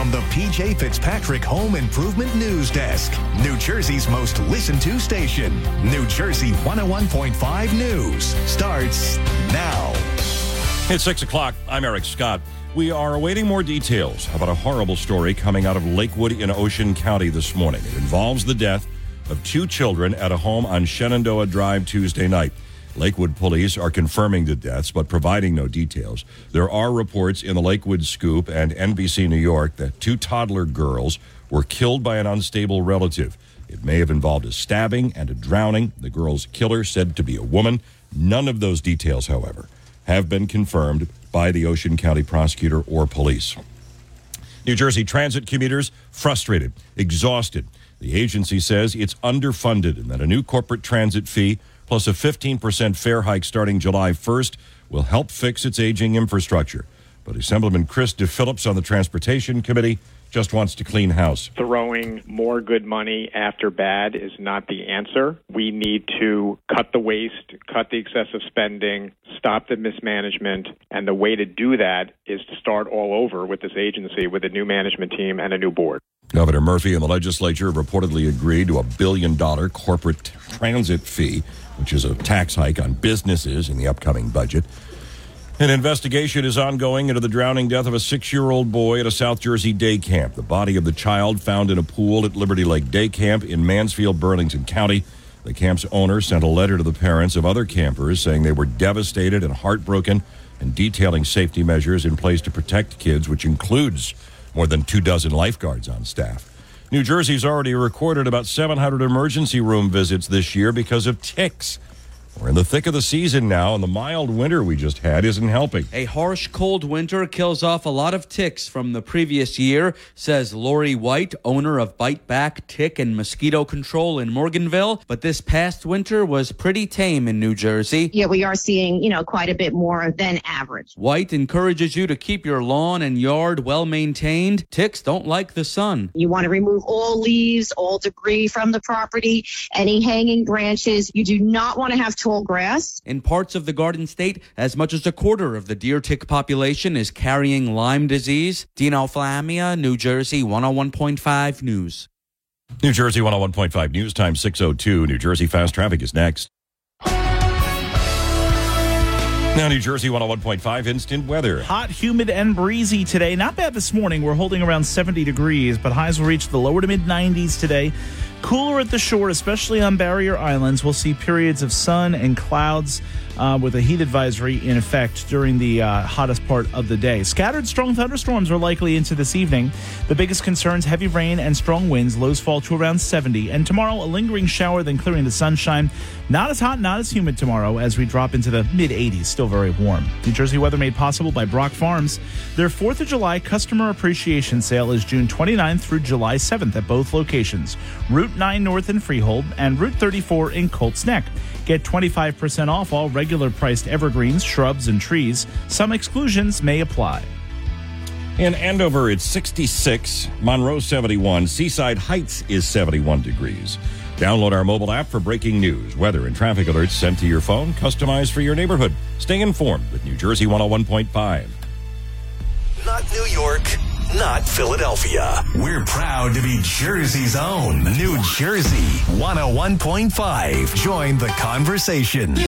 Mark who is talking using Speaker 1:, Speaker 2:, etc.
Speaker 1: from the PJ Fitzpatrick Home Improvement News Desk, New Jersey's most listened to station. New Jersey 101.5 News starts now.
Speaker 2: It's 6 o'clock. I'm Eric Scott. We are awaiting more details about a horrible story coming out of Lakewood in Ocean County this morning. It involves the death of 2 children at a home on Shenandoah Drive Tuesday night. Lakewood police are confirming the deaths, but providing no details. There are reports in the Lakewood Scoop and NBC New York that 2 toddler girls were killed by an unstable relative. It may have involved a stabbing and a drowning. The girl's killer said to be a woman. None of those details, however, have been confirmed by the Ocean County prosecutor or police. New Jersey transit commuters frustrated, exhausted. The agency says it's underfunded and that a new corporate transit fee plus a 15% fare hike starting July 1st will help fix its aging infrastructure. But Assemblyman Chris DePhillips on the Transportation Committee just wants to clean house.
Speaker 3: Throwing more good money after bad is not the answer. We need to cut the waste, cut the excessive spending, stop the mismanagement, and the way to do that is to start all over with this agency with a new management team and a new board.
Speaker 2: Governor Murphy and the legislature have reportedly agreed to a $1 billion corporate transit fee, which is a tax hike on businesses in the upcoming budget. An investigation is ongoing into the drowning death of a 6-year-old boy at a South Jersey day camp. The body of the child found in a pool at Liberty Lake Day Camp in Mansfield, Burlington County. The camp's owner sent a letter to the parents of other campers saying they were devastated and heartbroken and detailing safety measures in place to protect kids, which includes more than 24 lifeguards on staff. New Jersey's already recorded about 700 emergency room visits this year because of ticks. We're in the thick of the season now, and the mild winter we just had isn't helping.
Speaker 4: A harsh, cold winter kills off a lot of ticks from the previous year, says Lori White, owner of Bite Back Tick and Mosquito Control in Morganville. But this past winter was pretty tame in New Jersey.
Speaker 5: Yeah, we are seeing, quite a bit more than average.
Speaker 4: White encourages you to keep your lawn and yard well maintained. Ticks don't like the sun.
Speaker 5: You want to remove all leaves, all debris from the property, any hanging branches. You do not want to have tall grass.
Speaker 4: In parts of the Garden State, as much as a quarter of the deer tick population is carrying Lyme disease. Dino Flamia, New Jersey 101.5 News.
Speaker 2: New Jersey 101.5 News Time 6:02. New Jersey Fast Traffic is next. Now, New Jersey 101.5 instant weather.
Speaker 6: Hot, humid, and breezy today. Not bad this morning. We're holding around 70 degrees, but highs will reach the lower to mid 90s today. Cooler at the shore, especially on barrier islands. We'll see periods of sun and clouds with a heat advisory in effect during the hottest part of the day. Scattered strong thunderstorms are likely into this evening. The biggest concerns, heavy rain and strong winds. Lows fall to around 70. And tomorrow, a lingering shower, then clearing the sunshine. Not as hot, not as humid tomorrow as we drop into the mid-80s. Still very warm. New Jersey weather made possible by Brock Farms. Their 4th of July customer appreciation sale is June 29th through July 7th at both locations. Route 9 North in Freehold and Route 34 in Colts Neck. Get 25% off all regular priced evergreens, shrubs, and trees. Some exclusions may apply.
Speaker 2: In Andover, it's 66. Monroe, 71. Seaside Heights is 71 degrees. Download our mobile app for breaking news, weather, and traffic alerts sent to your phone, customized for your neighborhood. Stay informed with New Jersey 101.5.
Speaker 1: Not New York, not Philadelphia. We're proud to be Jersey's own New Jersey 101.5. Join the conversation.